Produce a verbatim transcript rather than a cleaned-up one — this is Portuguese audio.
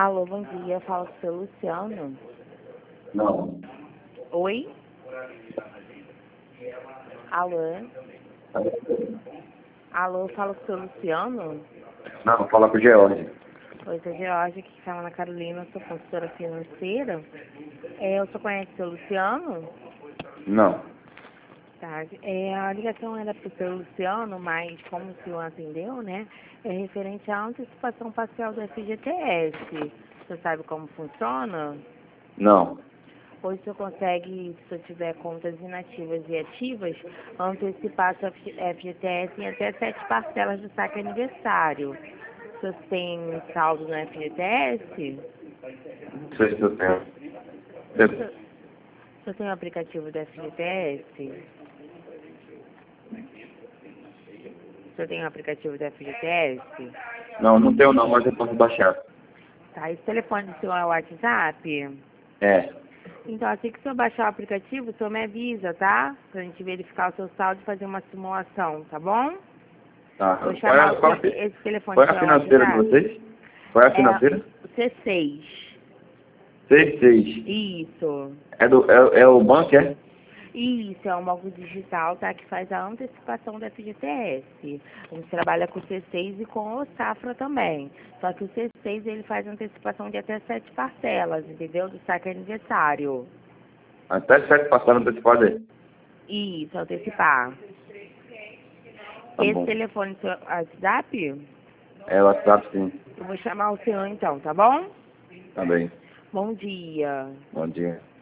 Alô, bom dia. Fala com o seu Luciano. Não. Oi? Alô? Alô, fala com o seu Luciano? Não, fala com o George. Oi, sou George, aqui fala Ana Carolina, sou consultora financeira. É, eu só conhece o seu Luciano? Não. Tá. É, a ligação era para o seu Luciano, mas como o senhor atendeu, né? É referente à antecipação parcial do F G T S. Você sabe como funciona? Não. Hoje o senhor consegue, se eu tiver contas inativas e ativas, antecipar seu F G T S em até sete parcelas do saque aniversário. O senhor tem saldo no F G T S? Não sei se eu tenho. O senhor, o senhor tem o aplicativo do F G T S? O senhor tem o aplicativo do F G T S? Não, não tenho não, mas eu posso baixar. Tá, esse telefone do senhor é o WhatsApp? É. Então, assim que o senhor baixar o aplicativo, o senhor me avisa, tá? Pra gente verificar o seu saldo e fazer uma simulação, tá bom? Tá. Vou Qual chamar é, o qual seu, é, esse telefone qual do é a seu financeira de WhatsApp. vocês? Qual é a financeira? É o C seis. seis seis. Isso. É, do, é, é o banco, é? Isso, é um banco digital, tá? Que faz a antecipação do F G T S. A gente trabalha com o C seis e com o Safra também. Só que o C seis, ele faz antecipação de até sete parcelas, entendeu? Do saque aniversário. Até sete passaram antecipadas aí. Isso, antecipar. Tá Esse bom. telefone do seu WhatsApp, É o WhatsApp, sim. eu vou chamar o senhor então, tá bom? Tá bem. Bom dia. Bom dia.